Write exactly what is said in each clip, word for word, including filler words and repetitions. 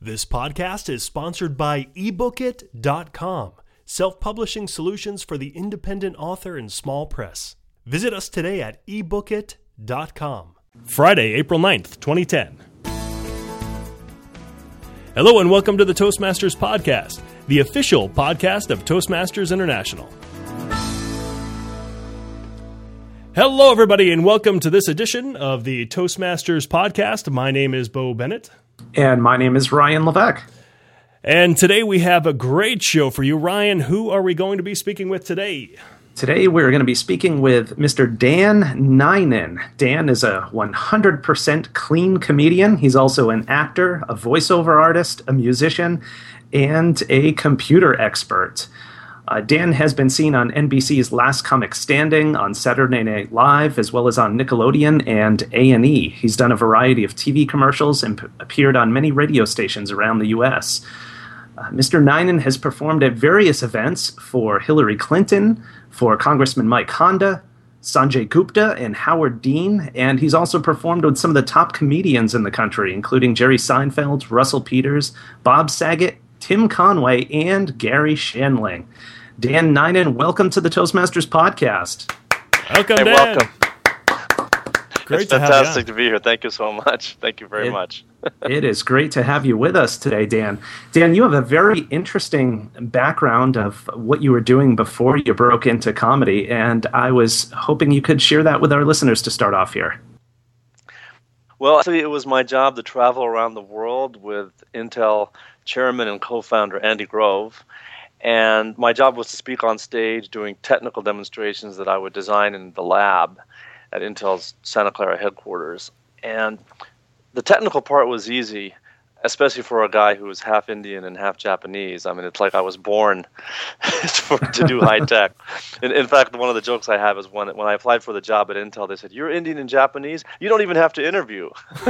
This podcast is sponsored by ebook it dot com, self-publishing solutions for the independent author and small press. Visit us today at ebook it dot com. Friday, April ninth, twenty ten. Hello and welcome to the Toastmasters Podcast, the official podcast of Toastmasters International. Hello, everybody, and welcome to this edition of the Toastmasters Podcast. My name is Bo Bennett. And my name is Ryan Levesque. And today we have a great show for you. Ryan, who are we going to be speaking with today? Today we're going to be speaking with Mister Dan Ninen. Dan is a one hundred percent clean comedian. He's also an actor, a voiceover artist, a musician, and a computer expert. Uh, Dan has been seen on N B C's Last Comic Standing, on Saturday Night Live, as well as on Nickelodeon and A and E. He's done a variety of T V commercials and p- appeared on many radio stations around the U S. Uh, Mister Ninen has performed at various events for Hillary Clinton, for Congressman Mike Honda, Sanjay Gupta, and Howard Dean, and he's also performed with some of the top comedians in the country, including Jerry Seinfeld, Russell Peters, Bob Saget, Tim Conway, and Gary Shandling. Dan Ninen, welcome to the Toastmasters Podcast. Welcome, hey, Dan. welcome. Great it's to fantastic have you to be here. Thank you so much. Thank you very it, much. It is great to have you with us today, Dan. Dan, you have a very interesting background of what you were doing before you broke into comedy, and I was hoping you could share that with our listeners to start off here. Well, actually, it was my job to travel around the world with Intel chairman and co-founder Andy Grove. And my job was to speak on stage doing technical demonstrations that I would design in the lab at Intel's Santa Clara headquarters. And the technical part was easy, especially for a guy who was half Indian and half Japanese. I mean, it's like I was born for, to do high tech. In, in fact, one of the jokes I have is when, when I applied for the job at Intel, they said, "You're Indian and Japanese? You don't even have to interview."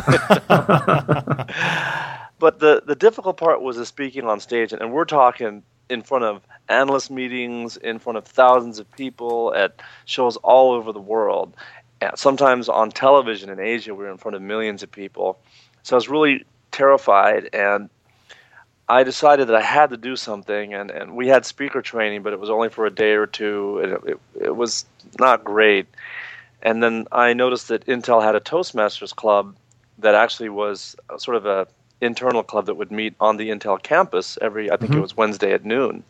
But the, the difficult part was the speaking on stage, and, and we're talking in front of analyst meetings, in front of thousands of people at shows all over the world. And sometimes on television in Asia, we were in front of millions of people. So I was really terrified, and I decided that I had to do something. And, and we had speaker training, but it was only for a day or two, and it, it, it was not great. And then I noticed that Intel had a Toastmasters club that actually was sort of a internal club that would meet on the Intel campus every, I think mm-hmm. it was Wednesday at noon.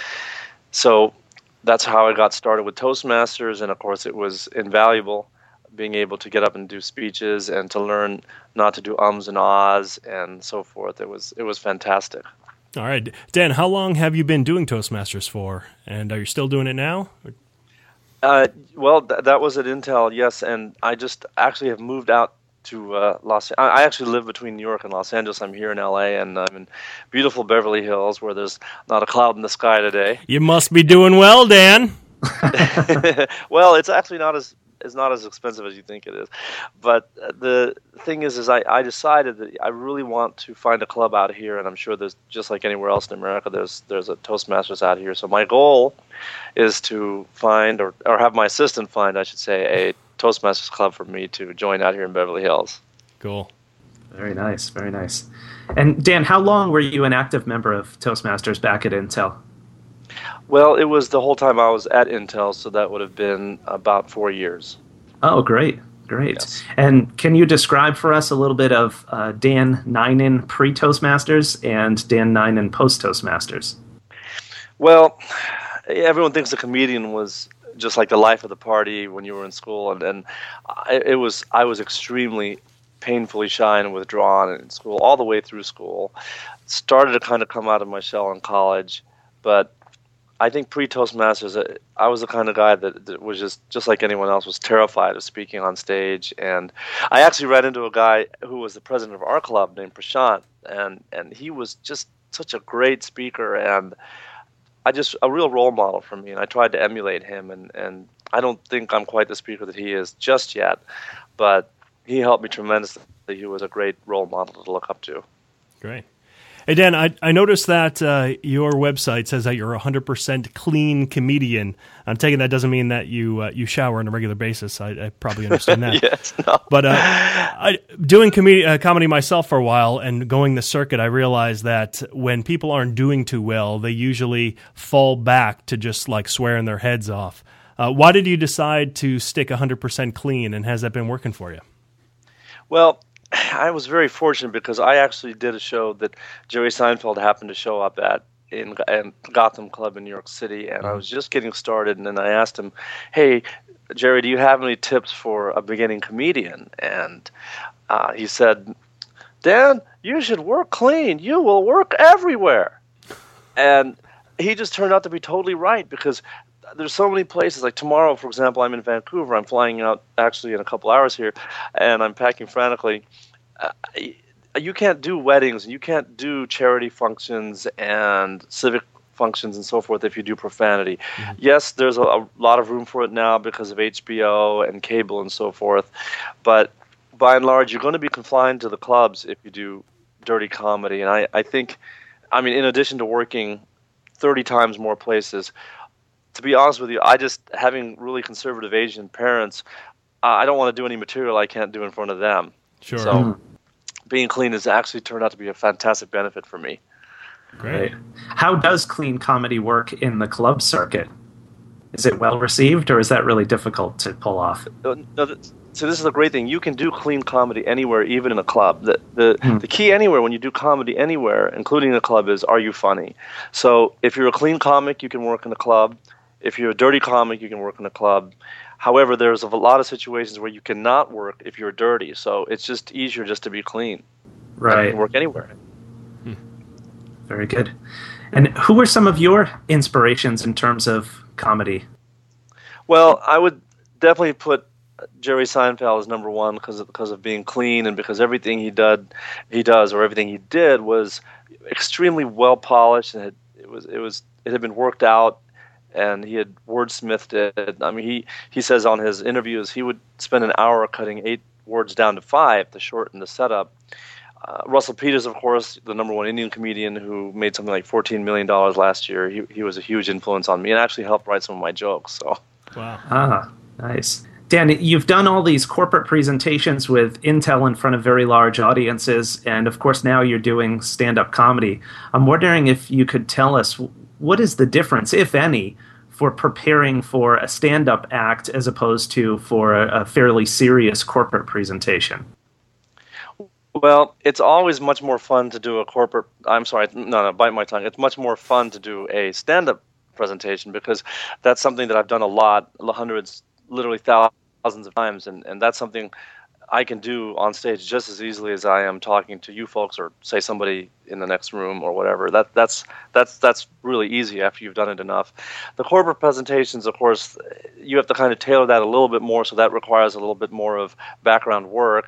So that's how I got started with Toastmasters, and of course it was invaluable being able to get up and do speeches and to learn not to do ums and ahs and so forth. It was it was fantastic. All right. Dan, how long have you been doing Toastmasters for? And are you still doing it now? Uh, well, th- that was at Intel, yes, and I just actually have moved out to uh, Los. I actually live between New York and Los Angeles. I'm here in L A, and I'm in beautiful Beverly Hills, where there's not a cloud in the sky today. You must be doing well, Dan. Well, it's actually not as it's not as expensive as you think it is. But the thing is, is I, I decided that I really want to find a club out here, and I'm sure there's, just like anywhere else in America, there's there's a Toastmasters out here. So my goal is to find, or, or have my assistant find, I should say, a Toastmasters club for me to join out here in Beverly Hills. Cool. Very nice, very nice. And Dan, how long were you an active member of Toastmasters back at Intel? Well, it was the whole time I was at Intel, so that would have been about four years. Oh, great, great. Yes. And can you describe for us a little bit of uh, Dan Ninen pre-Toastmasters and Dan Ninen post-Toastmasters? Well, everyone thinks a comedian was just like the life of the party when you were in school, and, and I, it was I was extremely painfully shy and withdrawn in school all the way through school. Started to kind of come out of my shell in college, but I think pre-Toastmasters, I was the kind of guy that, that was just, just like anyone else, was terrified of speaking on stage. And I actually ran into a guy who was the president of our club named Prashant, and, and he was just such a great speaker and I just a real role model for me. And I tried to emulate him, and, and I don't think I'm quite the speaker that he is just yet, but he helped me tremendously. He was a great role model to look up to. Great. Hey, Dan, I, I noticed that uh, your website says that you're a one hundred percent clean comedian. I'm taking that doesn't mean that you uh, you shower on a regular basis. I, I probably understand that. Yes, no. But uh, I, doing com- uh, comedy myself for a while and going the circuit, I realized that when people aren't doing too well, they usually fall back to just like swearing their heads off. Uh, why did you decide to stick one hundred percent clean, and has that been working for you? Well, I was very fortunate because I actually did a show that Jerry Seinfeld happened to show up at in, in Gotham Club in New York City, and I was just getting started, and then I asked him, hey, Jerry, do you have any tips for a beginning comedian? And uh, he said, Dan, you should work clean. You will work everywhere. And he just turned out to be totally right, because there's so many places. Like tomorrow, for example, I'm in Vancouver. I'm flying out actually in a couple hours here, and I'm packing frantically. Uh, you can't do weddings, and you can't do charity functions and civic functions and so forth if you do profanity. Mm-hmm. Yes, there's a, a lot of room for it now because of H B O and cable and so forth, but by and large, you're going to be confined to the clubs if you do dirty comedy. And I, I think, I mean, in addition to working thirty times more places, to be honest with you, I just, having really conservative Asian parents, uh, I don't want to do any material I can't do in front of them. Sure. So mm. being clean has actually turned out to be a fantastic benefit for me. Great. How does clean comedy work in the club circuit? Is it well received, or is that really difficult to pull off? No, no, so this is the great thing. You can do clean comedy anywhere, even in a club. The the, hmm. the key anywhere when you do comedy anywhere, including a club, is are you funny? So if you're a clean comic, you can work in a club. If you're a dirty comic, you can work in a club. However, there's a lot of situations where you cannot work if you're dirty. So it's just easier just to be clean. Right. You can work anywhere. Hmm. Very good. And who were some of your inspirations in terms of comedy? Well, I would definitely put Jerry Seinfeld as number one because of, because of being clean, and because everything he did, he does, or everything he did was extremely well polished, and it, it was it was it had been worked out. And he had wordsmithed it. I mean, he, he says on his interviews he would spend an hour cutting eight words down to five to shorten the setup. Uh, Russell Peters, of course, the number one Indian comedian who made something like fourteen million dollars last year, he he was a huge influence on me and actually helped write some of my jokes. So, wow. Ah, nice. Dan, you've done all these corporate presentations with Intel in front of very large audiences, and of course now you're doing stand-up comedy. I'm wondering if you could tell us what is the difference, if any, for preparing for a stand-up act as opposed to for a, a fairly serious corporate presentation? Well, it's always much more fun to do a corporate, I'm sorry, no, no, bite my tongue. It's much more fun to do a stand-up presentation because that's something that I've done a lot, hundreds, literally thousands of times, and, and that's something I can do on stage just as easily as I am talking to you folks or say somebody in the next room or whatever. That that's that's that's really easy after you've done it enough. The corporate presentations, of course, you have to kind of tailor that a little bit more, so that requires a little bit more of background work.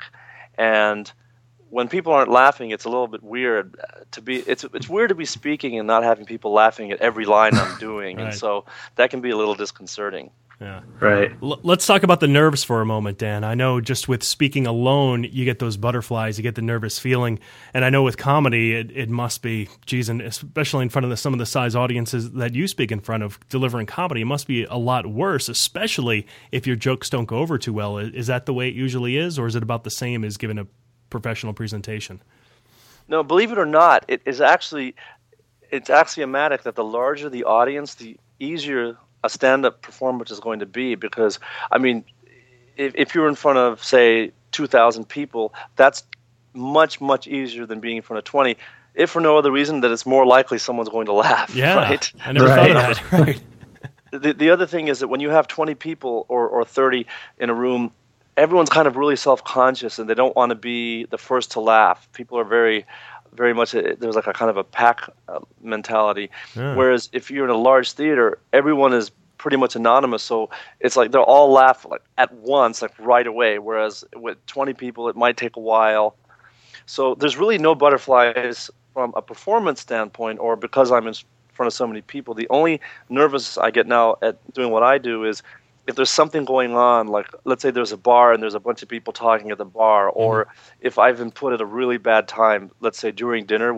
And when people aren't laughing, it's a little bit weird to be. It's it's weird to be speaking and not having people laughing at every line I'm doing, right. And so that can be a little disconcerting. Yeah. Right. L- let's talk about the nerves for a moment, Dan. I know just with speaking alone, you get those butterflies, you get the nervous feeling. And I know with comedy, it, it must be, geez, and especially in front of the, some of the size audiences that you speak in front of, delivering comedy, it must be a lot worse, especially if your jokes don't go over too well. Is that the way it usually is, or is it about the same as giving a professional presentation? No, believe it or not, it is actually, it's axiomatic that the larger the audience, the easier a stand-up performance is going to be, because, I mean, if, if you're in front of, say, two thousand people, that's much, much easier than being in front of twenty, if for no other reason that it's more likely someone's going to laugh. Yeah, right? I never right. thought of that. Right. The, the other thing is that when you have twenty people or, or thirty in a room, everyone's kind of really self-conscious, and they don't want to be the first to laugh. People are very... very much, a, there's like a kind of a pack uh, mentality. Yeah. Whereas if you're in a large theater, everyone is pretty much anonymous. So it's like they'll all laugh like at once, like right away. Whereas with twenty people, it might take a while. So there's really no butterflies from a performance standpoint, or because I'm in front of so many people. The only nervous I get now at doing what I do is if there's something going on, like let's say there's a bar and there's a bunch of people talking at the bar, or mm-hmm. if I've been put at a really bad time, let's say during dinner, which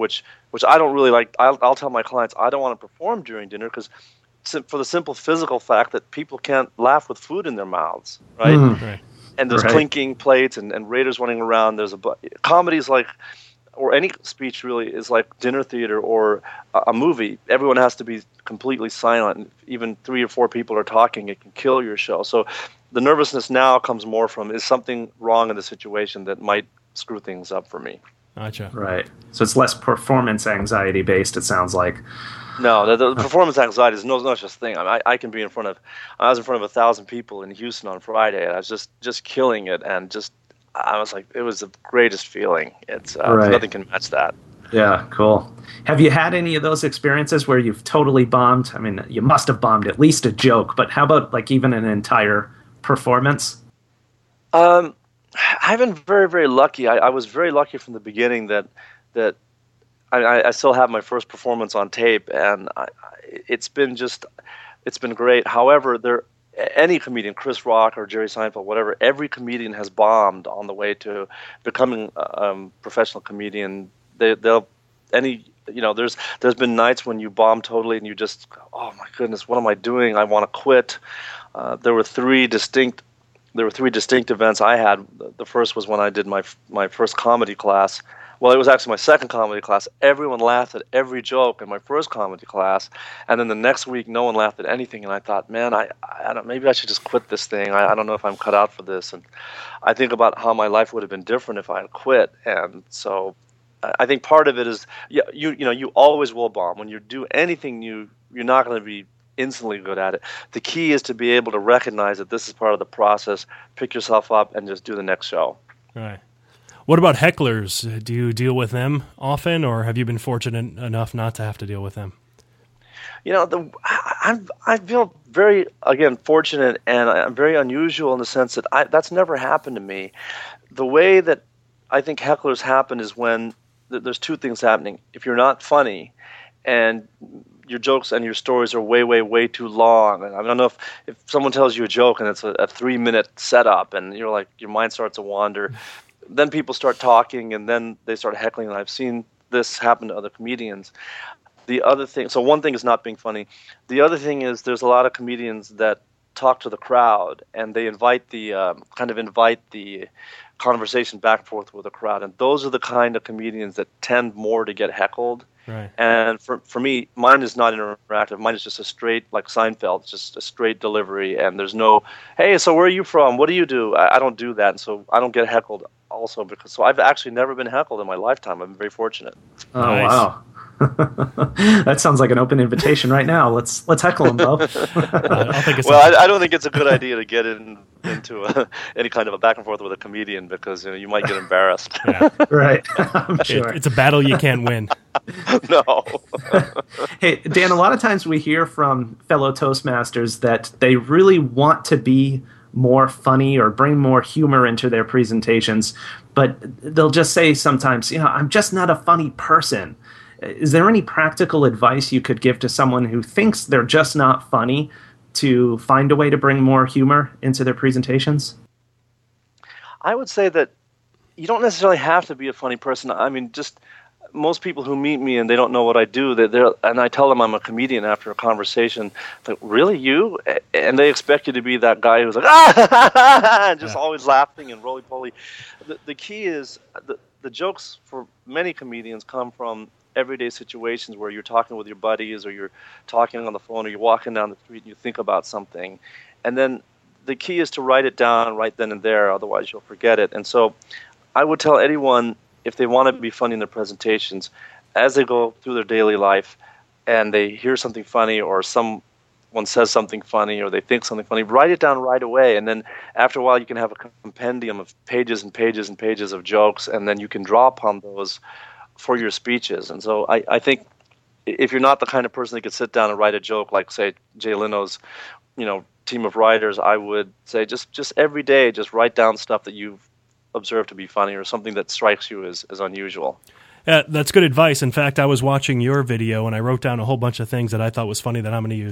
which I don't really like. I'll, I'll tell my clients I don't want to perform during dinner because for the simple physical fact that people can't laugh with food in their mouths, right? Mm. Right. And there's Right. clinking plates and, and waiters running around. There's a bu- comedy's like, or any speech really is like dinner theater or a, a movie. Everyone has to be completely silent. Even three or four people are talking, it can kill your show. So the nervousness now comes more from, is something wrong in the situation that might screw things up for me? Gotcha. Right. So it's less performance anxiety based, it sounds like. No, the, the performance anxiety is no, no such thing. I, mean, I I can be in front of, I was in front of a thousand people in Houston on Friday, and I was just, just killing it, and just, I was like, it was the greatest feeling. It's uh, Right. nothing can match that. Yeah, cool. Have you had any of those experiences where you've totally bombed? I mean, you must have bombed at least a joke, but how about like even an entire performance? Um, I've been very, very lucky. I, I was very lucky from the beginning that that I, I still have my first performance on tape, and I, I, it's been just, it's been great. However, there, any comedian, Chris Rock or Jerry Seinfeld, whatever, every comedian has bombed on the way to becoming a um, professional comedian. They, they'll, any, you know, there's there's been nights when you bomb totally, and you just, oh my goodness, what am I doing? I want to quit. Uh, there were three distinct. There were three distinct events I had. The first was when I did my my first comedy class. Well, it was actually my second comedy class. Everyone laughed at every joke in my first comedy class, and then the next week, no one laughed at anything. And I thought, man, I, I don't, maybe I should just quit this thing. I, I don't know if I'm cut out for this. And I think about how my life would have been different if I had quit. And so, I think part of it is, yeah, you you know, you always will bomb when you do anything new. You're not going to be instantly good at it. The key is to be able to recognize that this is part of the process, pick yourself up, and just do the next show. Right. What about hecklers? Do you deal with them often, or have you been fortunate enough not to have to deal with them? You know, the I I feel very, again, fortunate, and I'm very unusual in the sense that I, that's never happened to me. The way that I think hecklers happen is when th- there's two things happening. If you're not funny, and your jokes and your stories are way, way, way too long. And I don't know if, if someone tells you a joke and it's a, a three-minute setup, and you're like, your mind starts to wander. Then people start talking, and then they start heckling. And I've seen this happen to other comedians. The other thing, so one thing is not being funny. The other thing is there's a lot of comedians that talk to the crowd, and they invite the um, kind of invite the conversation back and forth with the crowd. And those are the kind of comedians that tend more to get heckled. Right. And for for me, mine is not interactive. Mine is just a straight, like Seinfeld, it's just a straight delivery. And there's no, hey, so where are you from? What do you do? I, I don't do that. And so I don't get heckled also because, so I've actually never been heckled in my lifetime. I'm very fortunate. Oh, Nice. wow. That sounds like an open invitation right now. Let's let's heckle him, Bo. Uh, I'll think of Well, something. I, I don't think it's a good idea to get in, into a, any kind of a back and forth with a comedian because you know you might get embarrassed. Yeah. Right. I'm It- sure. it's a battle you can't win. No. Hey, Dan, a lot of times we hear from fellow Toastmasters that they really want to be more funny or bring more humor into their presentations, but they'll just say sometimes, you know, I'm just not a funny person. Is there any practical advice you could give to someone who thinks they're just not funny to find a way to bring more humor into their presentations? I would say that you don't necessarily have to be a funny person. I mean, just most people who meet me and they don't know what I do, they're, they're, and I tell them I'm a comedian after a conversation, like, really, you? And they expect you to be that guy who's like, ah, and just Yeah. always laughing and roly-poly. The, the key is, the, the jokes for many comedians come from everyday situations where you're talking with your buddies or you're talking on the phone or you're walking down the street and you think about something. And then the key is to write it down right then and there, otherwise you'll forget it. And so I would tell anyone, if they want to be funny in their presentations, as they go through their daily life and they hear something funny or someone says something funny or they think something funny, write it down right away. And then after a while you can have a compendium of pages and pages and pages of jokes, and then you can draw upon those for your speeches. And so I, I think if you're not the kind of person that could sit down and write a joke like, say, Jay Leno's, you know, team of writers, I would say just, just every day, just write down stuff that you've observed to be funny or something that strikes you as, as unusual. Yeah, that's good advice. In fact, I was watching your video and I wrote down a whole bunch of things that I thought was funny that I'm going to use.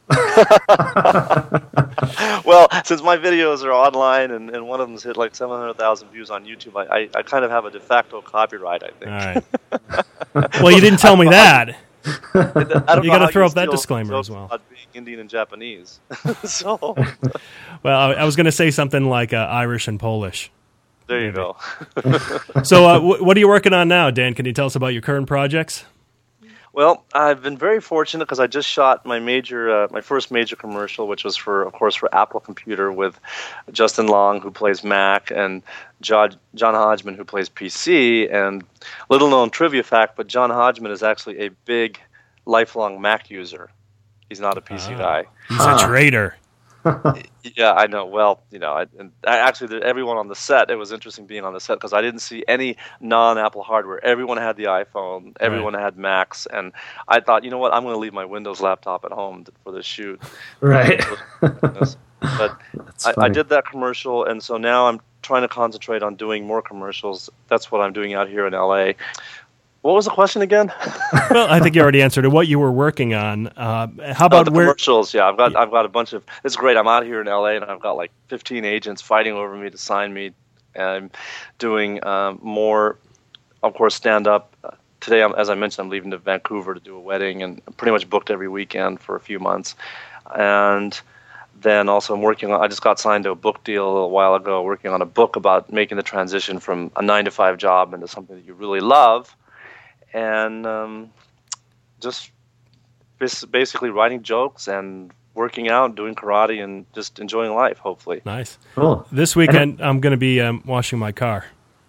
Well, since my videos are online and, and one of them's hit like seven hundred thousand views on YouTube, I, I, I kind of have a de facto copyright, I think. All right. Well, you didn't tell me that. I don't You know got to how throw you up that steal disclaimer jokes as well. about being Indian and Japanese. So Well, I, I was going to say something like uh, Irish and Polish. there you go. So uh, w- what are you working on now, Dan? Can you tell us about your current projects? Well, I've been very fortunate because I just shot my major, uh, my first major commercial, which was for, of course, for Apple Computer with Justin Long, who plays Mac, and John, John Hodgman, who plays P C. And little known trivia fact, but John Hodgman is actually a big, lifelong Mac user. He's not a P C Ah. guy. He's a traitor. Yeah, I know. Well, you know, I, and I, actually, the, everyone on the set, it was interesting being on the set because I didn't see any non-Apple hardware. Everyone had the iPhone. Everyone Right. had Macs. And I thought, you know what, I'm going to leave my Windows laptop at home to, for this shoot. Right. But I, I funny. did that commercial, and so now I'm trying to concentrate on doing more commercials. That's what I'm doing out here in L A. What was the question again? Well, I think you already answered it. What you were working on. Uh, how Oh, about the where? commercials, yeah. I've got I've got a bunch of. It's great. I'm out here in L A and I've got like fifteen agents fighting over me to sign me. And I'm doing um, more, of course, stand up. Uh, today, I'm, as I mentioned, I'm leaving to Vancouver to do a wedding, and I'm pretty much booked every weekend for a few months. And then also, I'm working on. I just got signed to a book deal a little while ago, working on a book about making the transition from a nine to five job into something that you really love. And um, just bas- basically writing jokes and working out, doing karate, and just enjoying life, hopefully. Nice. Cool. This weekend, I'm going to be um, washing my car.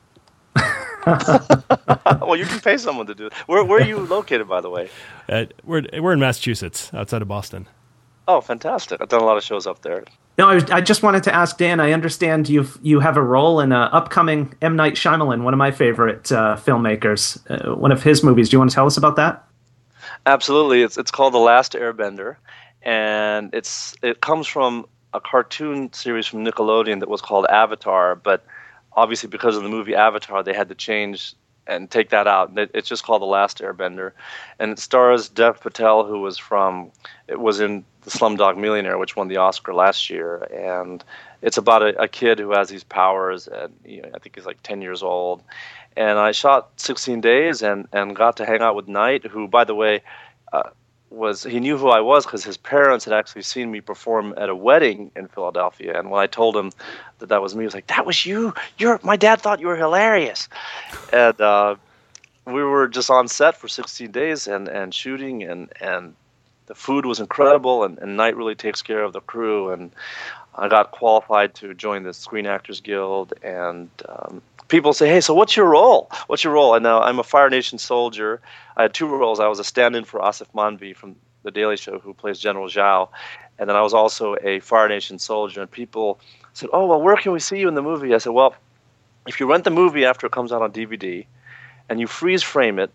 Well, you can pay someone to do it. Where, where are you located, by the way? Uh, we're we're in Massachusetts, outside of Boston. Oh, fantastic. I've done a lot of shows up there. No, I, was, I just wanted to ask Dan. I understand you you have a role in an upcoming M. Night Shyamalan, one of my favorite uh, filmmakers. Uh, one of his movies. Do you want to tell us about that? Absolutely. It's it's called The Last Airbender, and it's it comes from a cartoon series from Nickelodeon that was called Avatar, but obviously because of the movie Avatar, they had to change and take that out. It- It's just called The Last Airbender, and it stars Dev Patel, who was from it was in the Slumdog Millionaire, which won the Oscar last year, and it's about a, a kid who has these powers, and you know, I think he's like ten years old. And I shot sixteen days and, and got to hang out with Knight, who, by the way, uh, was he knew who I was because his parents had actually seen me perform at a wedding in Philadelphia. And when I told him that that was me, he was like, "That was you? You're my dad thought you were hilarious." And uh, we were just on set for sixteen days and, and shooting, and, and the food was incredible, and, and Knight really takes care of the crew. And I got qualified to join the Screen Actors Guild, and um, people say, "Hey, so what's your role? What's your role?" And now I'm a Fire Nation soldier. I had two roles. I was a stand-in for Asif Manvi from The Daily Show, who plays General Zhao, and then I was also a Fire Nation soldier. And people said, "Oh, well, where can we see you in the movie?" I said, "Well, if you rent the movie after it comes out on D V D, and you freeze frame it,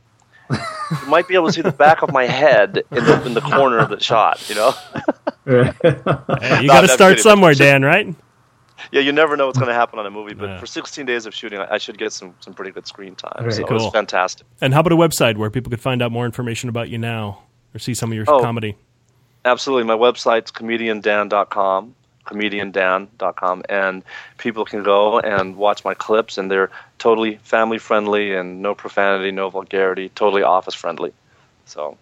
you might be able to see the back of my head in the in the corner of the shot." You know. Hey, you No, got to I'm start kidding. somewhere, Dan, right? Yeah, you never know what's going to happen on a movie, but Yeah. for sixteen days of shooting, I I should get some, some pretty good screen time. Very so it cool. was fantastic. And how about a website where people could find out more information about you now or see some of your Oh. comedy? Absolutely. My website's comedian dan dot com, comedian dan dot com, and people can go and watch my clips, and they're totally family-friendly and no profanity, no vulgarity, totally office-friendly. So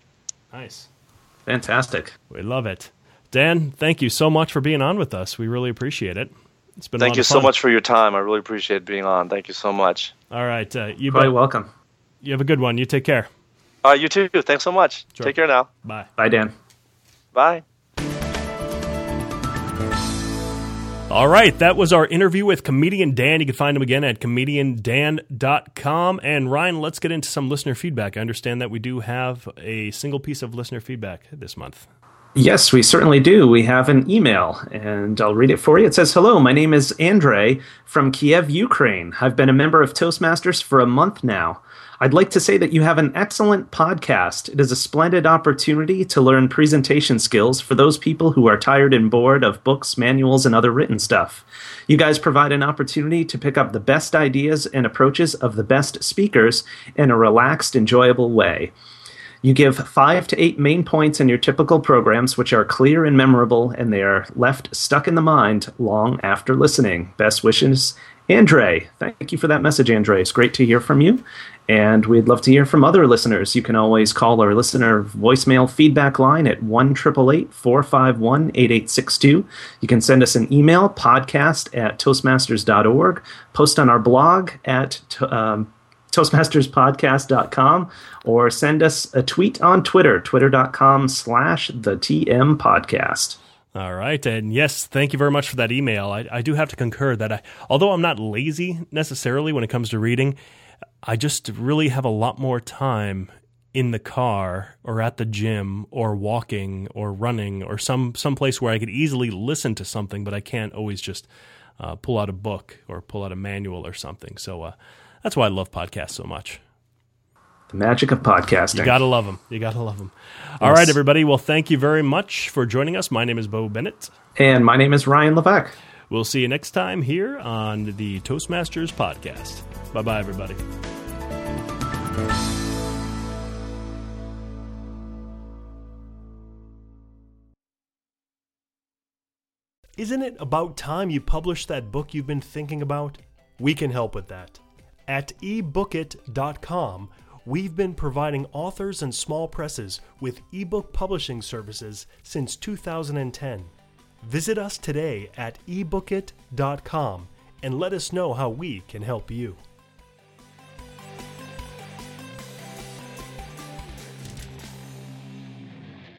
Nice. Fantastic. We love it. Dan, thank you so much for being on with us. We really appreciate it. It's been a thank lot you of so fun. much for your time. I really appreciate being on. Thank you so much. All right. Uh, you, Quite bet- welcome. you have a good one. You take care. All right, you too. Thanks so much. Sure. Take care now. Bye. Bye, Dan. Bye. All right, that was our interview with Comedian Dan. You can find him again at comedian dan dot com. And Ryan, let's get into some listener feedback. I understand that we do have a single piece of listener feedback this month. Yes, we certainly do. We have an email, and I'll read it for you. It says, "Hello, my name is Andrei from Kiev, Ukraine. I've been a member of Toastmasters for a month now. I'd like to say that you have an excellent podcast. It is a splendid opportunity to learn presentation skills for those people who are tired and bored of books, manuals, and other written stuff. You guys provide an opportunity to pick up the best ideas and approaches of the best speakers in a relaxed, enjoyable way. You give five to eight main points in your typical programs, which are clear and memorable, and they are left stuck in the mind long after listening. Best wishes, Andre. Thank you for that message, Andre. It's great to hear from you, and we'd love to hear from other listeners. You can always call our listener voicemail feedback line at one eight eight eight, four five one, eight eight six two. You can send us an email, podcast at toastmasters dot org, post on our blog at um, toastmasters podcast dot com, or send us a tweet on Twitter, twitter.com slash the TM podcast. All right. And yes, thank you very much for that email. I, I do have to concur that I, although I'm not lazy necessarily when it comes to reading, I just really have a lot more time in the car or at the gym or walking or running or some, some place where I could easily listen to something, but I can't always just uh, pull out a book or pull out a manual or something. So uh, that's why I love podcasts so much. The magic of podcasting. You gotta love them. You gotta love them. All yes. right, everybody. Well, thank you very much for joining us. My name is Bo Bennett. And my name is Ryan Levesque. We'll see you next time here on the Toastmasters Podcast. Bye-bye, everybody. Isn't it about time you published that book you've been thinking about? We can help with that. At e book it dot com, we've been providing authors and small presses with ebook publishing services since two thousand ten. Visit us today at e book it dot com and let us know how we can help you.